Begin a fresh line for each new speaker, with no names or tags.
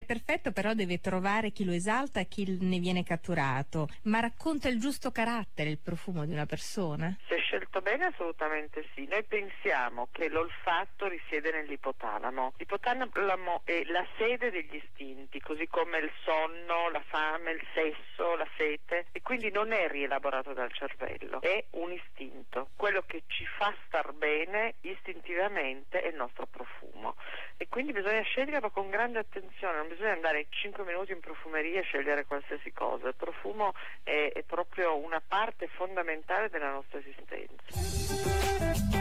perfetto, però deve trovare chi lo esalta e chi ne viene catturato. Ma racconta il giusto carattere il profumo di una persona?
Se è scelto bene, assolutamente sì. Noi pensiamo che l'olfatto risiede nell'ipotalamo. L'ipotalamo è la sede degli istinti, così come il sonno, la fame, il sesso, la sete, e quindi non è rielaborato dal cervello, è un istinto. Quello che ci fa star bene istintivamente è il nostro profumo, e quindi bisogna sceglierlo con grande attenzione, non bisogna andare 5 minuti in profumeria e scegliere qualsiasi cosa. Il profumo è proprio una parte fondamentale della nostra esistenza.